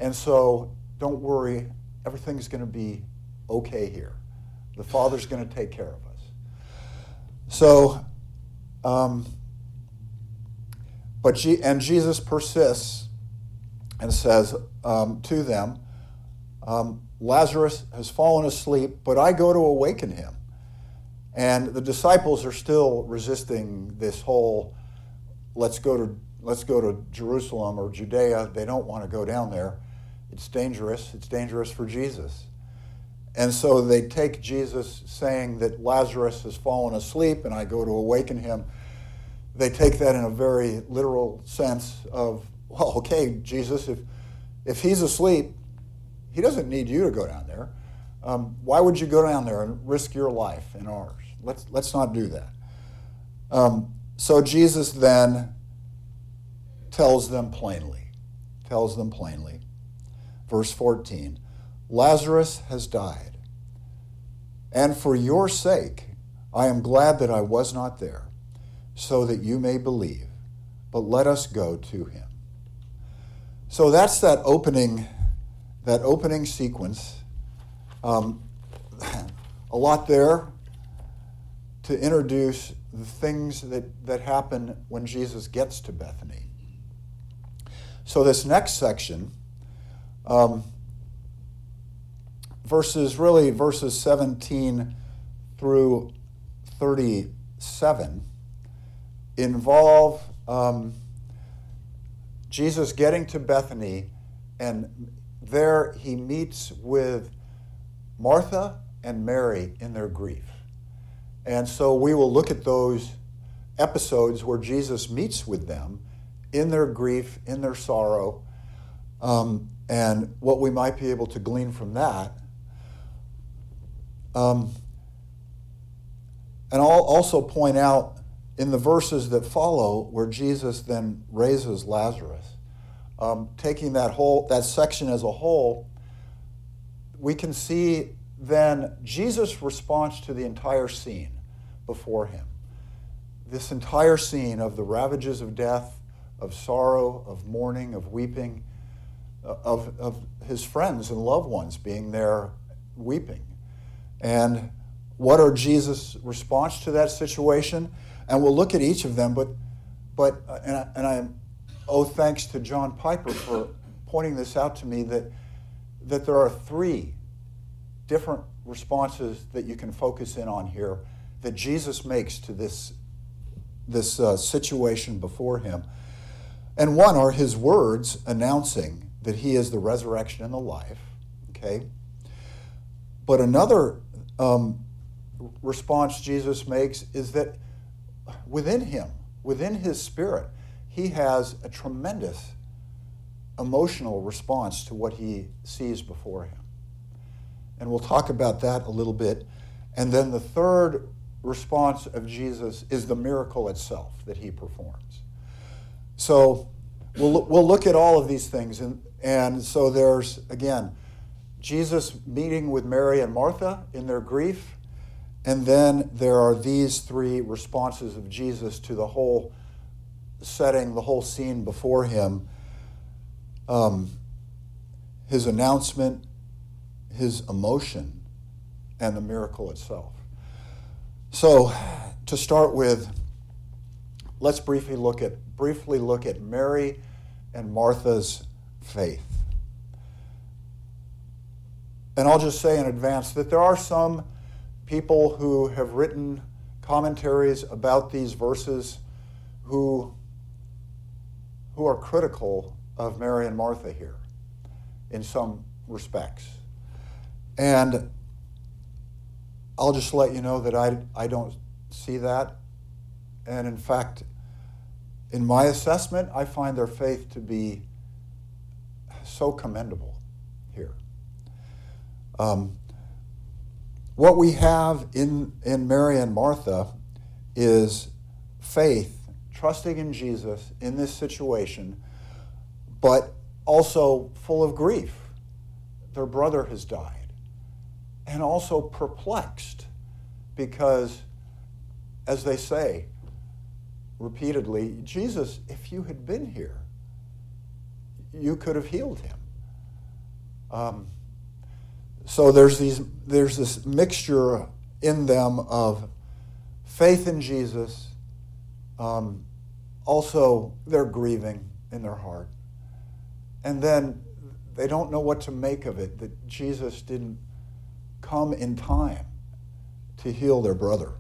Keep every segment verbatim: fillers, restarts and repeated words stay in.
And so don't worry, everything's going to be okay here. The Father's going to take care of us. So, um, but G- and Jesus persists and says um, to them, um, Lazarus has fallen asleep, but I go to awaken him. And the disciples are still resisting this whole, let's go to let's go to Jerusalem or Judea. They don't want to go down there. It's dangerous. It's dangerous for Jesus. And so they take Jesus saying that Lazarus has fallen asleep and I go to awaken him. They take that in a very literal sense of, well, okay, Jesus, if if he's asleep, he doesn't need you to go down there. Um, why would you go down there and risk your life and ours? Let's let's not do that. Um, so Jesus then tells them plainly, tells them plainly, verse fourteen, Lazarus has died, and for your sake I am glad that I was not there, so that you may believe, but let us go to him. So that's that opening, that opening sequence. Um, a lot there to introduce the things that, that happen when Jesus gets to Bethany. So this next section, um, verses really verses seventeen through thirty-seven, involve um, Jesus getting to Bethany, and there he meets with Martha and Mary in their grief. And so we will look at those episodes where Jesus meets with them in their grief, in their sorrow, um, and what we might be able to glean from that. Um, and I'll also point out in the verses that follow where Jesus then raises Lazarus, um, taking that whole that section as a whole, we can see then Jesus' response to the entire scene before him. This entire scene of the ravages of death, of sorrow, of mourning, of weeping, of, of his friends and loved ones being there weeping. And what are Jesus' response to that situation? And we'll look at each of them, but but and I, and I owe thanks to John Piper for pointing this out to me, that that there are three different responses that you can focus in on here that Jesus makes to this this uh, situation before him. And one are his words announcing that he is the resurrection and the life, okay? But another um, response Jesus makes is that within him, within his spirit, he has a tremendous emotional response to what he sees before him. And we'll talk about that a little bit. And then the third response of Jesus is the miracle itself that he performs. So we'll we'll look at all of these things. And, and so there's, again, Jesus meeting with Mary and Martha in their grief. And then there are these three responses of Jesus to the whole setting, the whole scene before him. Um, his announcement, his emotion, and the miracle itself. So, to start with, let's briefly look at briefly look at Mary and Martha's faith. And I'll just say in advance that there are some people who have written commentaries about these verses who who are critical of Mary and Martha here in some respects. And I'll just let you know that I, I don't see that. And in fact, in my assessment, I find their faith to be so commendable here. Um, what we have in, in Mary and Martha is faith, trusting in Jesus in this situation, but also full of grief. Their brother has died. And also perplexed because, as they say repeatedly, Jesus, if you had been here, you could have healed him. Um, so there's these there's this mixture in them of faith in Jesus. Um, also, they're grieving in their heart. And then they don't know what to make of it, that Jesus didn't come in time to heal their brother.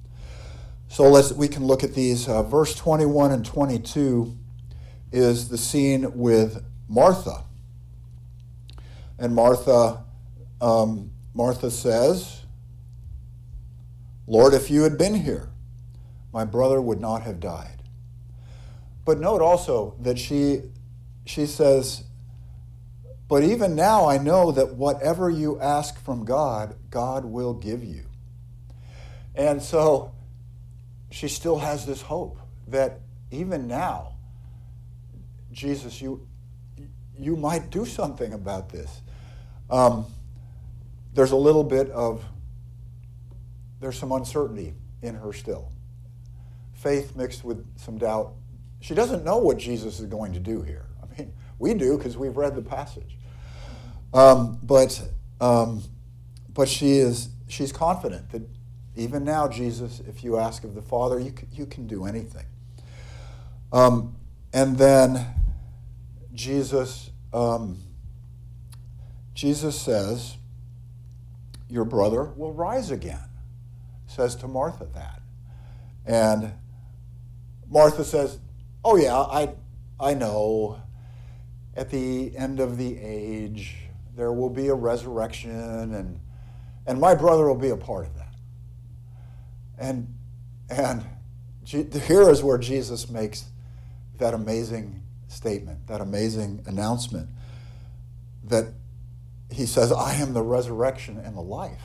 So let's we can look at these. Uh, verse twenty-one and twenty-two is the scene with Martha. And Martha, um, Martha says, Lord, if you had been here, my brother would not have died. But note also that she, she says, but even now I know that whatever you ask from God, God will give you. And so she still has this hope that even now, Jesus, you, you might do something about this. Um, there's a little bit of, there's some uncertainty in her still. Faith mixed with some doubt. She doesn't know what Jesus is going to do here. I mean, we do because we've read the passage. Um, but um, but she is she's confident that even now, Jesus, if you ask of the Father, you can, you can do anything. Um, and then Jesus um, Jesus says, your brother will rise again. Says to Martha that. And Martha says, oh yeah, I I know. At the end of the age, there will be a resurrection, and and my brother will be a part of that. And and here is where Jesus makes that amazing statement, that amazing announcement, that he says, I am the resurrection and the life.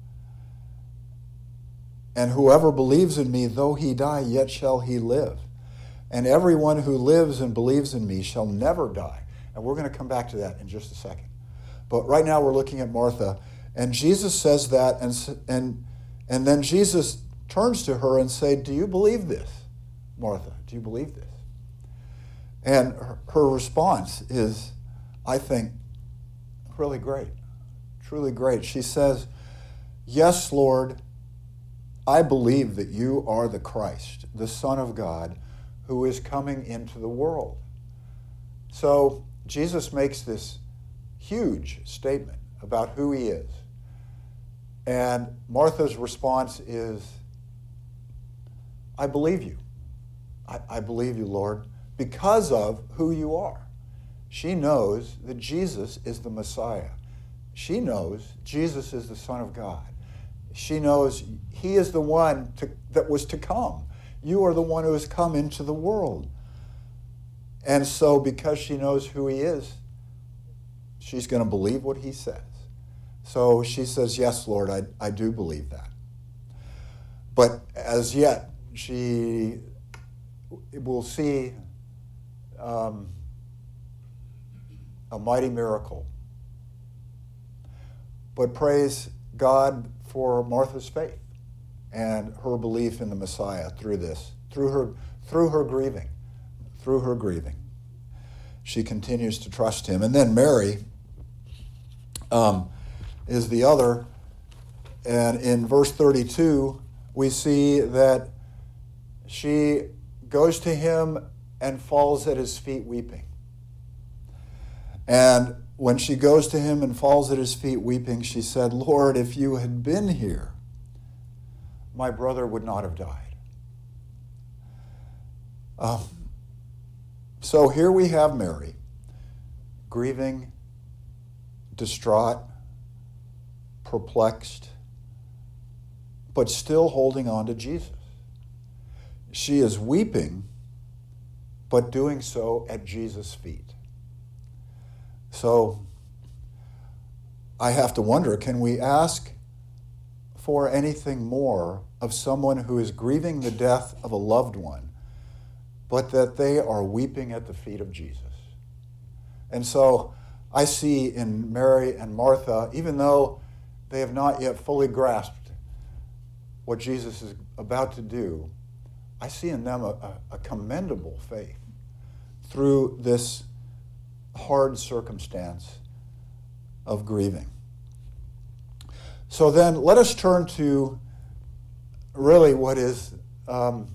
And whoever believes in me, though he die, yet shall he live. And everyone who lives and believes in me shall never die. And we're going to come back to that in just a second. But right now we're looking at Martha. And Jesus says that, and, and, and then Jesus turns to her and says, do you believe this, Martha? Do you believe this? And her, her response is, I think, really great, truly great. She says, yes, Lord, I believe that you are the Christ, the Son of God, who is coming into the world. So Jesus makes this huge statement about who he is. And Martha's response is, I believe you. I, I believe you, Lord, because of who you are. She knows that Jesus is the Messiah. She knows Jesus is the Son of God. She knows he is the one to, that was to come. You are the one who has come into the world. And so because she knows who he is, she's going to believe what he says. So she says, yes, Lord, I, I do believe that. But as yet, she will see um, a mighty miracle. But praise God for Martha's faith and her belief in the Messiah through this, through her, through her grieving, through her grieving. She continues to trust him. And then Mary um, is the other. And in verse thirty-two, we see that she goes to him and falls at his feet weeping. And when she goes to him and falls at his feet weeping, she said, Lord, if you had been here, my brother would not have died. Um, so here we have Mary, grieving, distraught, perplexed, but still holding on to Jesus. She is weeping, but doing so at Jesus' feet. So I have to wonder, can we ask for anything more of someone who is grieving the death of a loved one, but that they are weeping at the feet of Jesus? And so I see in Mary and Martha, even though they have not yet fully grasped what Jesus is about to do, I see in them a, a, a commendable faith through this hard circumstance of grieving. So then let us turn to really what is um,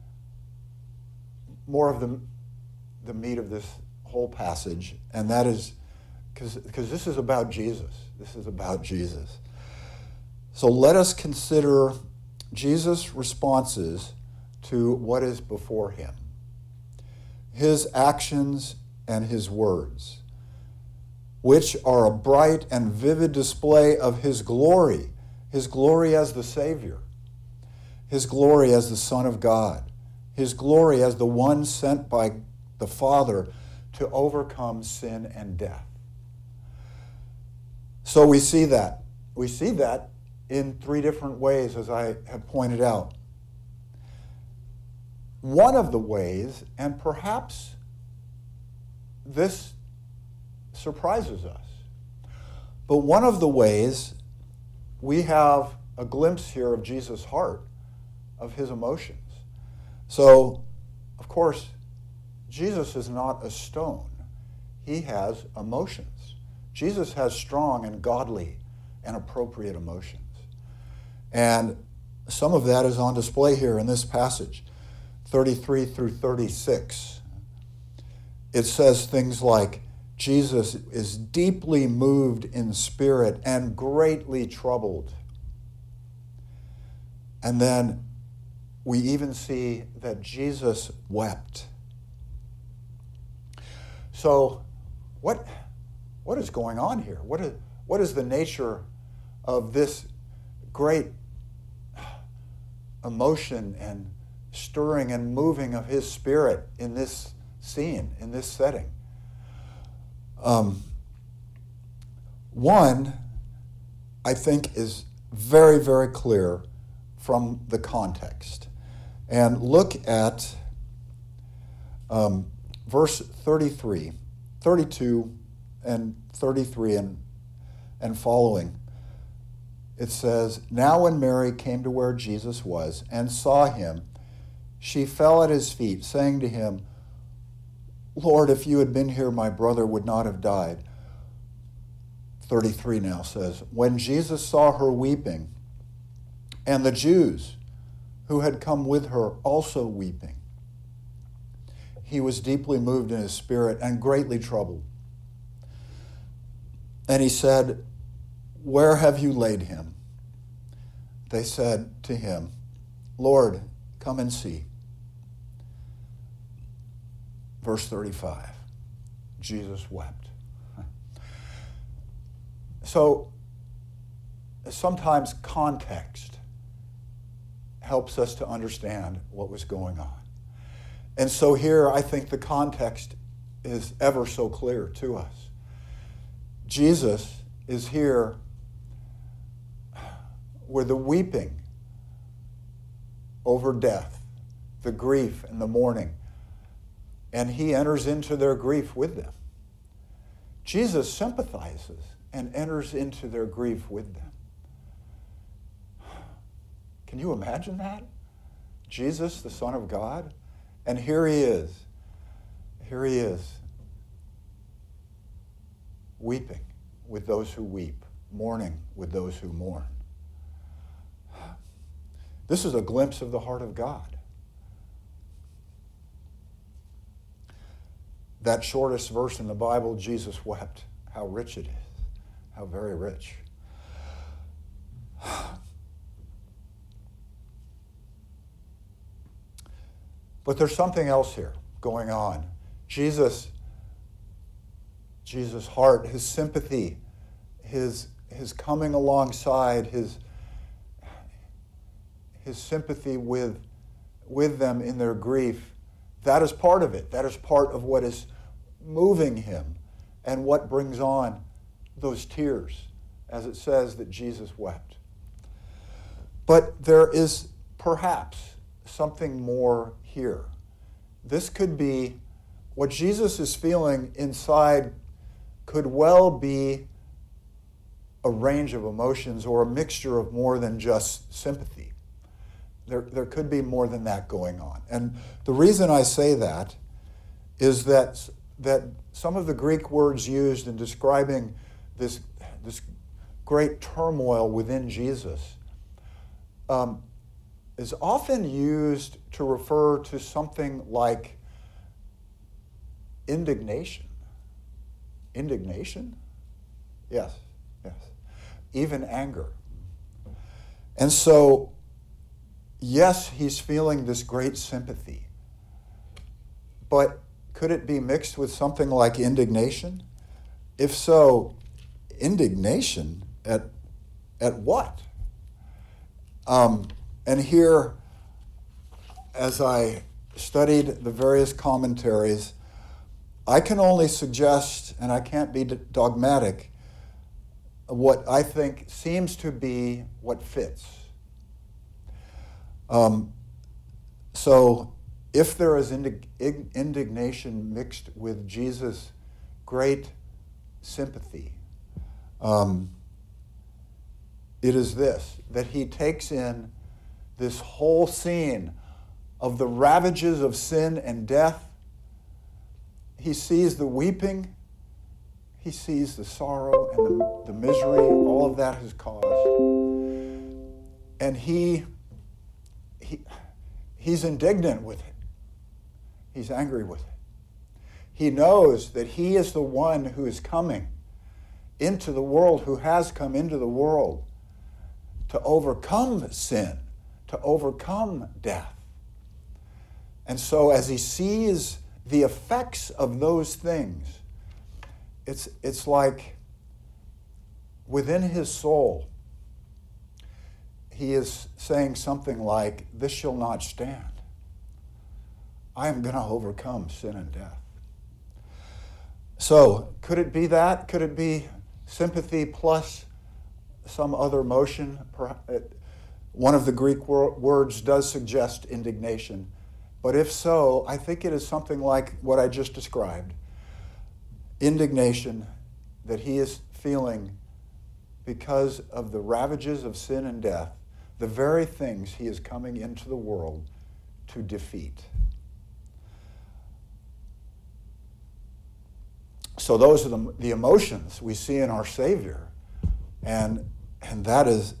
more of the, the meat of this whole passage, and that is, because this is about Jesus. This is about Jesus. So let us consider Jesus' responses to what is before him, his actions and his words, which are a bright and vivid display of his glory, his glory as the Savior, his glory as the Son of God, his glory as the one sent by the Father to overcome sin and death. So we see that. We see that in three different ways, as I have pointed out. One of the ways, and perhaps this surprises us, but one of the ways we have a glimpse here of Jesus' heart, of his emotions. So, of course, Jesus is not a stone. He has emotions. Jesus has strong and godly and appropriate emotions. And some of that is on display here in this passage, thirty-three through thirty-six. It says things like, Jesus is deeply moved in spirit and greatly troubled. And then we even see that Jesus wept. So what, what is going on here? What is, what is the nature of this great emotion and stirring and moving of his spirit in this scene, in this setting? Um, one, I think, is very, very clear from the context. And look at um, verse thirty-three, thirty-two, and thirty-three and, and following. It says, "Now when Mary came to where Jesus was and saw him, she fell at his feet, saying to him, 'Lord, if you had been here, my brother would not have died.'" thirty-three now says, "When Jesus saw her weeping, and the Jews who had come with her also weeping, he was deeply moved in his spirit and greatly troubled. And he said, 'Where have you laid him?' They said to him, 'Lord, come and see.'" Verse thirty-five, Jesus wept. So sometimes context helps us to understand what was going on. And so here I think the context is ever so clear to us. Jesus is here with the weeping over death, the grief and the mourning, and he enters into their grief with them. Jesus sympathizes and enters into their grief with them. Can you imagine that? Jesus, the Son of God, and here he is. Here he is, weeping with those who weep, mourning with those who mourn. This is a glimpse of the heart of God. That shortest verse in the Bible, Jesus wept. How rich it is. How very rich. But there's something else here going on. Jesus, Jesus' heart, his sympathy, his, his coming alongside, his, his sympathy with, with them in their grief, that is part of it. That is part of what is moving him and what brings on those tears, as it says that Jesus wept. But there is perhaps something more here. This could be what Jesus is feeling inside, could well be a range of emotions or a mixture of more than just sympathy. There, there could be more than that going on. And the reason I say that is that, that some of the Greek words used in describing this, this great turmoil within Jesus, um, is often used to refer to something like indignation. Indignation? Yes, yes. Even anger. And so, yes, he's feeling this great sympathy. But could it be mixed with something like indignation? If so, indignation at at what? Um, and here, as I studied the various commentaries, I can only suggest, and I can't be dogmatic, what I think seems to be what fits. Um, so if there is indig- indignation mixed with Jesus' great sympathy, um, it is this, that he takes in this whole scene of the ravages of sin and death. He sees the weeping, he sees the sorrow and the, the misery all of that has caused. And he, he he's indignant with it. He's angry with it. He knows that he is the one who is coming into the world, who has come into the world to overcome sin, to overcome death. And so as he sees the effects of those things, it's, it's like within his soul, he is saying something like, this shall not stand. I am going to overcome sin and death. So could it be that? Could it be sympathy plus some other emotion? One of the Greek words does suggest indignation. But if so, I think it is something like what I just described. Indignation that he is feeling because of the ravages of sin and death, the very things he is coming into the world to defeat. So those are the, the emotions we see in our Savior. And, and that is,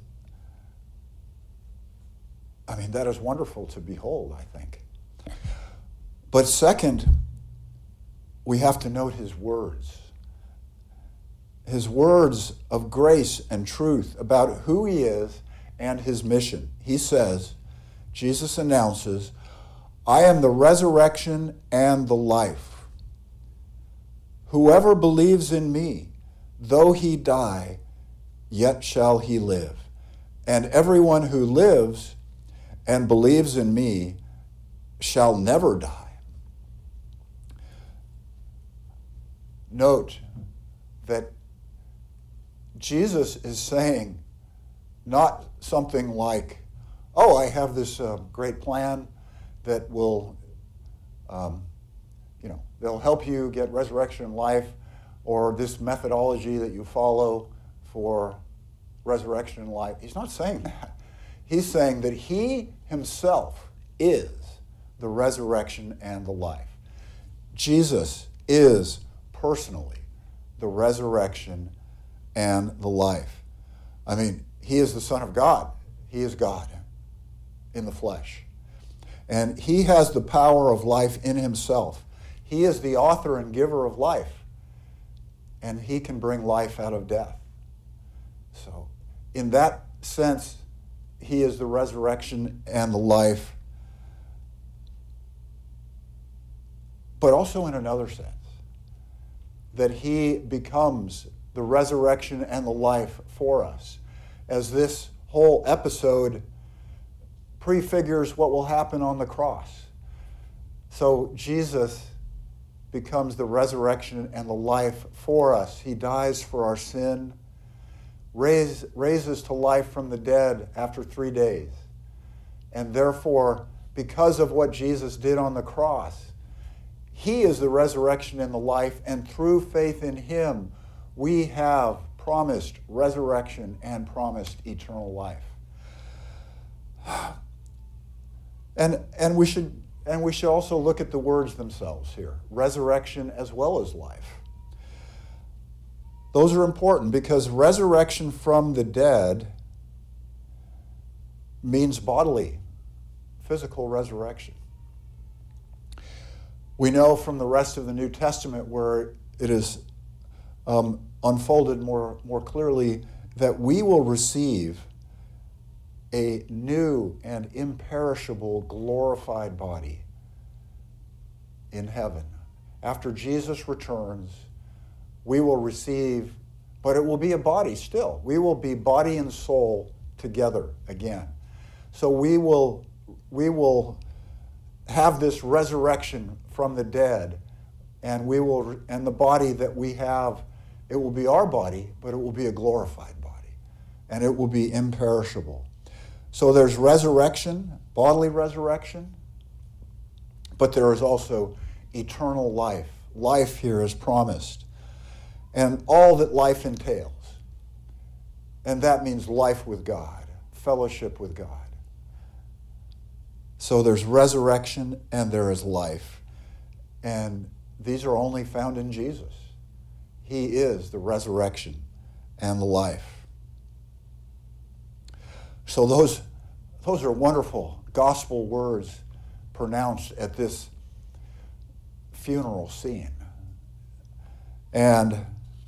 I mean, that is wonderful to behold, I think. But second, we have to note his words. His words of grace and truth about who he is and his mission. He says, Jesus announces, I am the resurrection and the life. Whoever believes in me, though he die, yet shall he live. And everyone who lives and believes in me shall never die. Note that Jesus is saying not something like, oh, I have this uh, great plan that will, um, you know, they'll help you get resurrection and life, or this methodology that you follow for resurrection and life. He's not saying that. He's saying that he himself is the resurrection and the life. Jesus is personally the resurrection and the life. I mean, he is the Son of God. He is God in the flesh. And he has the power of life in himself. He is the author and giver of life. And he can bring life out of death. So, in that sense, he is the resurrection and the life. But also in another sense, that he becomes the resurrection and the life for us, as this whole episode prefigures what will happen on the cross. So Jesus becomes the resurrection and the life for us. He dies for our sin, raise, raises to life from the dead after three days. And therefore, because of what Jesus did on the cross, he is the resurrection and the life, and through faith in him, we have promised resurrection and promised eternal life. And, and, we should, and we should also look at the words themselves here, resurrection as well as life. Those are important because resurrection from the dead means bodily, physical resurrection. We know from the rest of the New Testament where it is um, unfolded more, more clearly that we will receive a new and imperishable glorified body in heaven. After Jesus returns, we will receive, but it will be a body still. We will be body and soul together again. So we will, we will have this resurrection from the dead, and we will, and the body that we have, it will be our body, but it will be a glorified body, and it will be imperishable. So there's resurrection, bodily resurrection, but there is also eternal life. Life here is promised, and all that life entails. And that means life with God, fellowship with God. So there's resurrection and there is life. And these are only found in Jesus. He is the resurrection and the life. So those, those are wonderful gospel words pronounced at this funeral scene. And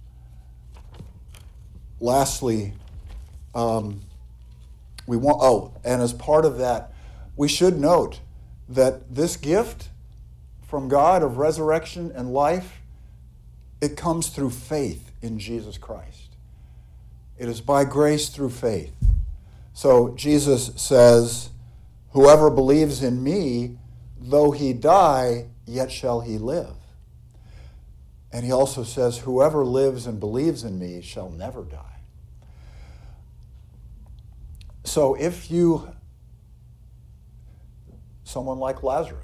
lastly, um, we want, oh, and as part of that, we should note that this gift from God of resurrection and life, it comes through faith in Jesus Christ. It is by grace through faith. So Jesus says, whoever believes in me, though he die, yet shall he live. And he also says, whoever lives and believes in me shall never die. So if you, someone like Lazarus,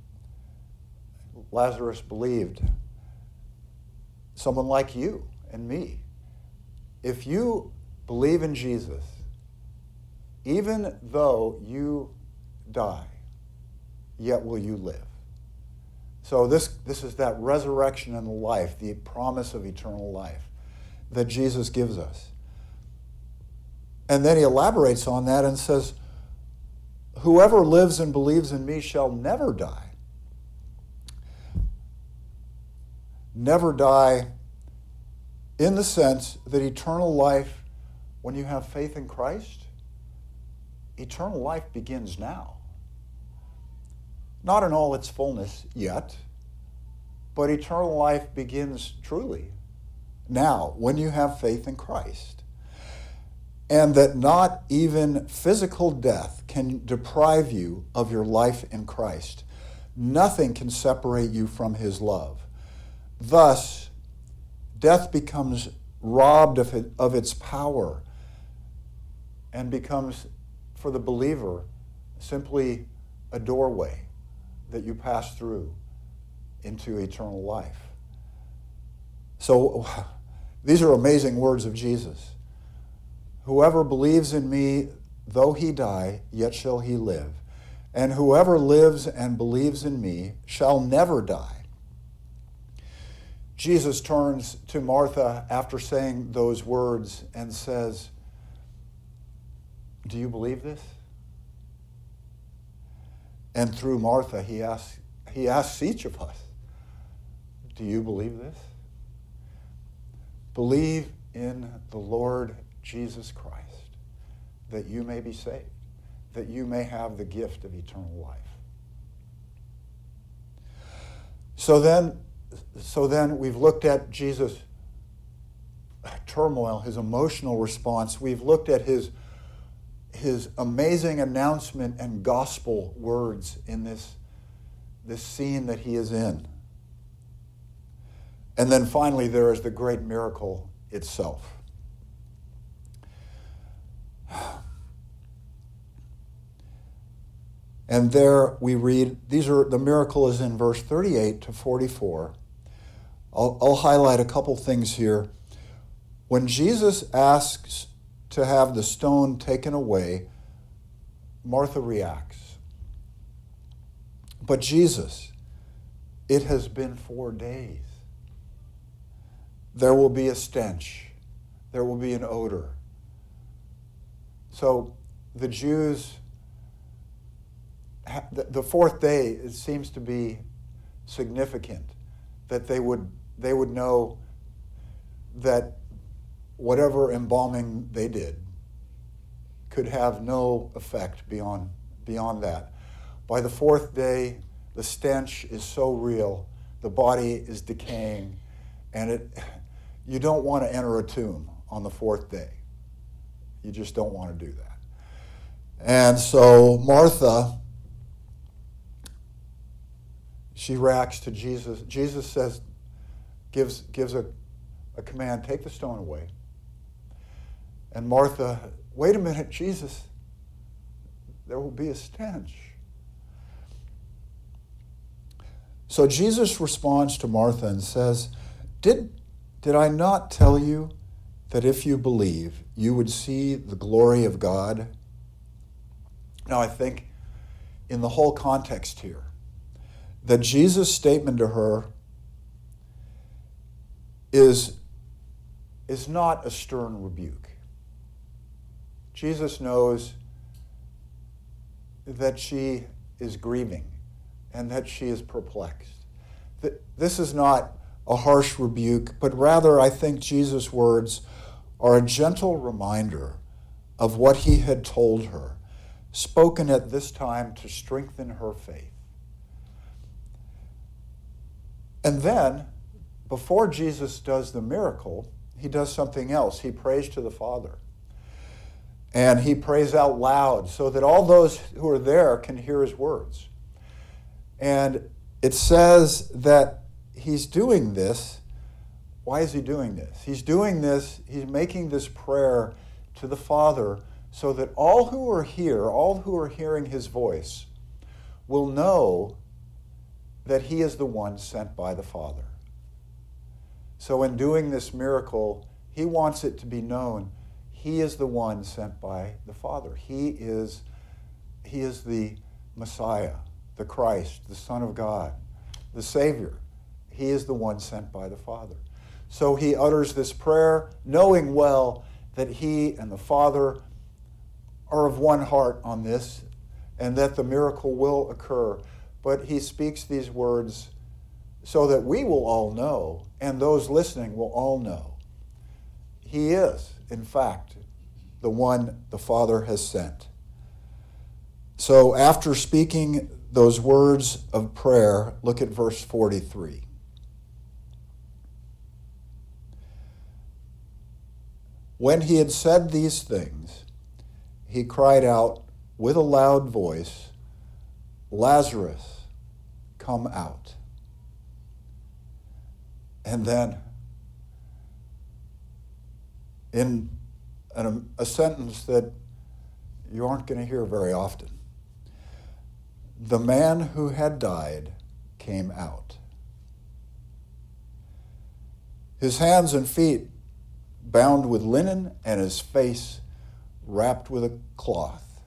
Lazarus believed, someone like you and me, if you believe in Jesus, even though you die, yet will you live. So this, this is that resurrection and life, the promise of eternal life that Jesus gives us. And then he elaborates on that and says, whoever lives and believes in me shall never die. Never die in the sense that eternal life, when you have faith in Christ, eternal life begins now. Not in all its fullness yet, but eternal life begins truly now when you have faith in Christ. And that not even physical death can deprive you of your life in Christ. Nothing can separate you from his love. Thus, death becomes robbed of, it, of its power and becomes, for the believer, simply a doorway that you pass through into eternal life. So these are amazing words of Jesus. Whoever believes in me, though he die, yet shall he live. And whoever lives and believes in me shall never die. Jesus turns to Martha after saying those words and says, do you believe this? And through Martha, he asks, he asks each of us, do you believe this? Believe in the Lord Jesus Christ, that you may be saved, that you may have the gift of eternal life. So then, so then we've looked at Jesus' turmoil, his emotional response. We've looked at his his amazing announcement and gospel words in this, this scene that he is in. And then finally, there is the great miracle itself. And there we read, these are, the miracle is in verse thirty-eight to forty-four. I'll, I'll highlight a couple things here. When Jesus asks to have the stone taken away, Martha reacts. But Jesus, it has been four days. there will be a stench. There will be an odor. So the Jews, the fourth day, it seems to be significant that they would they would know that whatever embalming they did could have no effect beyond beyond that. By the fourth day, the stench is so real, the body is decaying, and it you don't want to enter a tomb on the fourth day. You just don't want to do that. And so Martha, she reacts to Jesus. Jesus says, gives gives a, a command, take the stone away. And Martha, wait a minute, Jesus, there will be a stench. So Jesus responds to Martha and says, Did, did I not tell you that if you believe, you would see the glory of God? Now I think in the whole context here, that Jesus' statement to her is, is not a stern rebuke. Jesus knows that she is grieving and that she is perplexed. This is not a harsh rebuke, but rather I think Jesus' words are a gentle reminder of what he had told her, spoken at this time to strengthen her faith. And then, before Jesus does the miracle, he does something else. He prays to the Father. And he prays out loud so that all those who are there can hear his words. And it says that he's doing this. Why is he doing this? He's doing this, he's making this prayer to the Father so that all who are here, all who are hearing his voice, will know that he is the one sent by the Father. So in doing this miracle, he wants it to be known he is the one sent by the Father. He is, he is the Messiah, the Christ, the Son of God, the Savior. He is the one sent by the Father. So he utters this prayer, knowing well that he and the Father are of one heart on this, and that the miracle will occur. But he speaks these words so that we will all know, and those listening will all know, he is, in fact, the one the Father has sent. So after speaking those words of prayer, look at verse forty-three. When he had said these things, he cried out with a loud voice, Lazarus, come out. And then, in an, a sentence that you aren't going to hear very often, the man who had died came out. His hands and feet bound with linen, and his face wrapped with a cloth.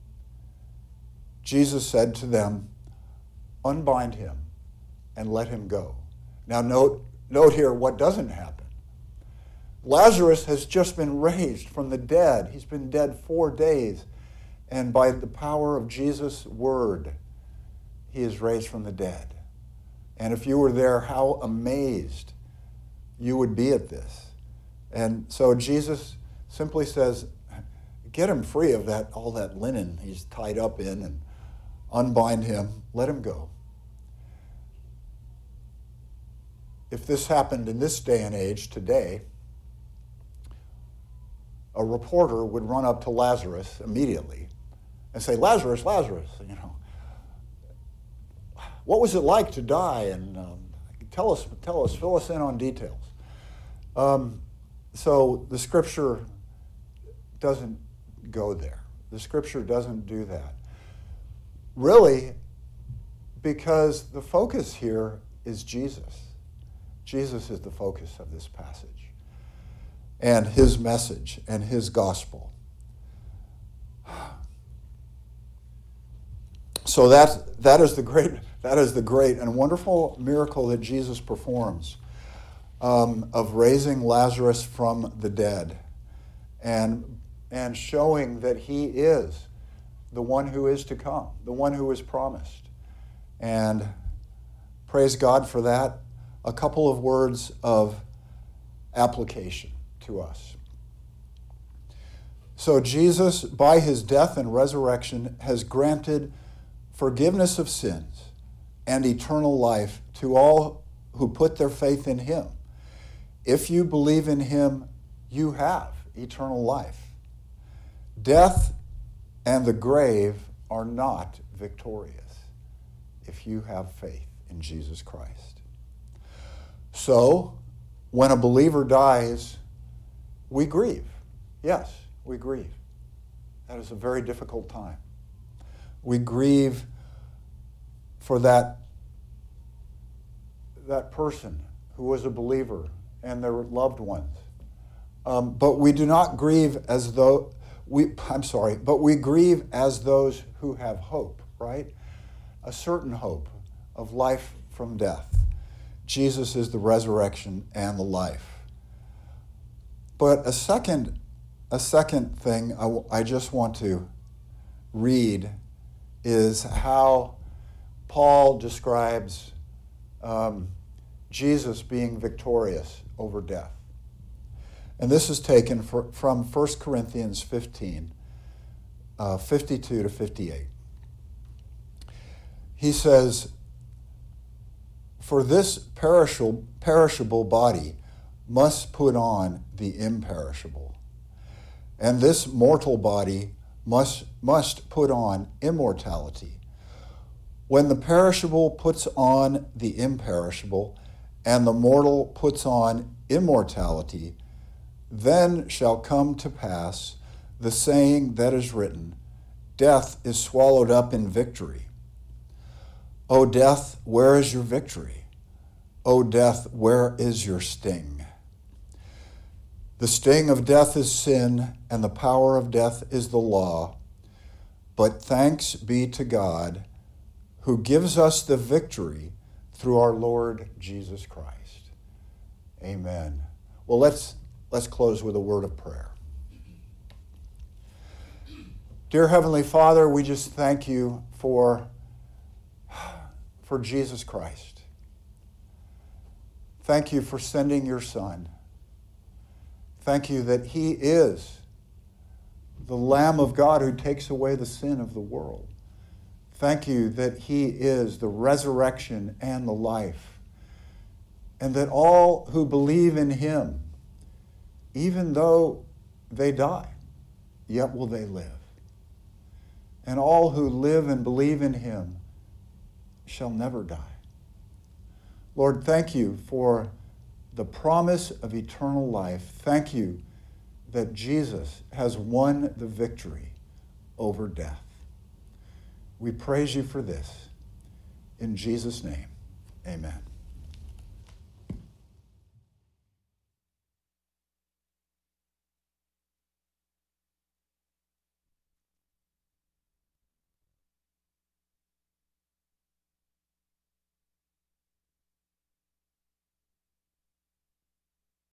Jesus said to them, unbind him and let him go. Now note, note here what doesn't happen. Lazarus has just been raised from the dead. He's been dead four days. And by the power of Jesus' word, he is raised from the dead. And if you were there, how amazed you would be at this. And so Jesus simply says, get him free of that, all that linen he's tied up in, and unbind him, let him go. If this happened in this day and age today, a reporter would run up to Lazarus immediately and say, Lazarus, Lazarus, you know, what was it like to die? And um, tell us, tell us, fill us in on details. Um, so the scripture doesn't go there. The scripture doesn't do that. Really, because the focus here is Jesus. Jesus is the focus of this passage and his message and his gospel. So that that is the great that is the great and wonderful miracle that Jesus performs. um, of raising Lazarus from the dead and, and showing that he is the one who is to come, the one who is promised. And praise God for that. A couple of words of application to us. So Jesus, by his death and resurrection, has granted forgiveness of sins and eternal life to all who put their faith in him. If you believe in him, you have eternal life. Death and the grave are not victorious if you have faith in Jesus Christ. So, when a believer dies, we grieve. Yes, we grieve. That is a very difficult time. We grieve for that, that person who was a believer and their loved ones. Um, but we do not grieve as though, we, I'm sorry, but we grieve as those who have hope, right? A certain hope of life from death. Jesus is the resurrection and the life. But a second, a second thing I, I just want to read is how Paul describes um, Jesus being victorious over death. And this is taken for, from First Corinthians fifteen, uh, fifty-two to fifty-eight. He says, "For this perishable, perishable body must put on the imperishable, and this mortal body must, must put on immortality. When the perishable puts on the imperishable, and the mortal puts on immortality, then shall come to pass the saying that is written, death is swallowed up in victory. O death, where is your victory? O death, where is your sting? The sting of death is sin, and the power of death is the law. But thanks be to God, who gives us the victory through our Lord Jesus Christ." Amen. Well, let's let's close with a word of prayer. Dear Heavenly Father, we just thank you for, for Jesus Christ. Thank you for sending your Son. Thank you that he is the Lamb of God who takes away the sin of the world. Thank you that he is the resurrection and the life, and that all who believe in him, even though they die, yet will they live. And all who live and believe in him shall never die. Lord, thank you for the promise of eternal life. Thank you that Jesus has won the victory over death. We praise you for this. In Jesus' name, amen.